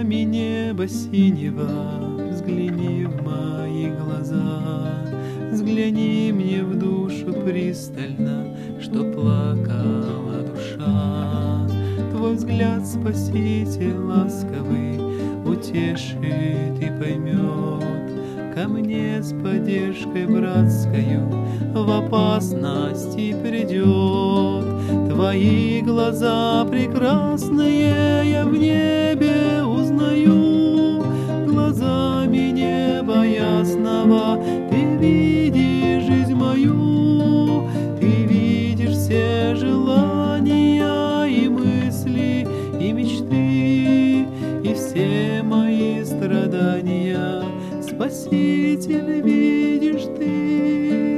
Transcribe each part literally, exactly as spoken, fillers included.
Глазами неба синего взгляни в мои глаза, взгляни мне в душу пристально, что плакала душа. Твой взгляд, Спаситель ласковый, утешит и поймет, ко мне с поддержкой братскою в опасности придет. Твои глаза прекрасные я в небе узнаю, глазами неба ясного ты видишь жизнь мою, ты видишь все желания и мысли, и мечты, и все мои страдания, Спаситель, видишь ты.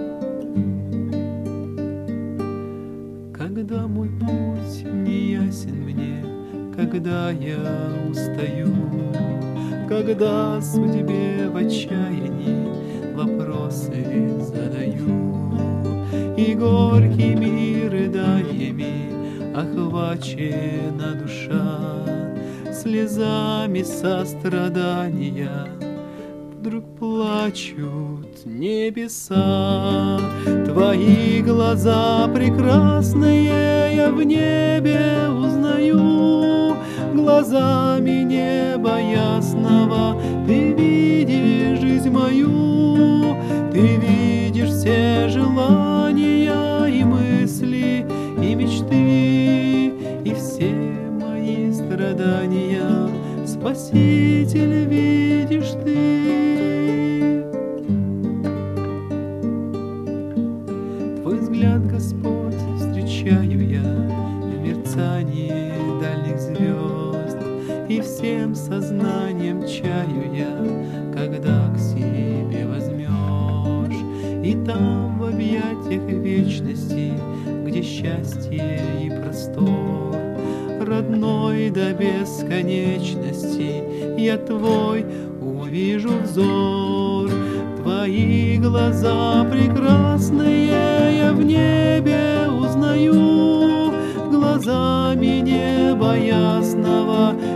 Когда мой путь не ясен мне, когда я устаю, когда судьбе в отчаянии вопросы задаю, и горькими рыданиями охвачена душа, слезами сострадания вдруг плачут небеса. Твои глаза прекрасные я в небе узнаю, глазами неба ясного ты видишь жизнь мою, ты видишь все желания и мысли, и мечты, и все мои страдания, Спаситель, видишь ты. Твой взгляд, Господь, встречаю я в мерцании дальних звезд, и всем сознанием чаю я, когда к себе возьмешь, и там в объятиях вечности, где счастье и простор, родной до бесконечности, я твой увижу взор. Твои глаза прекрасные я в небе узнаю, глазами неба ясного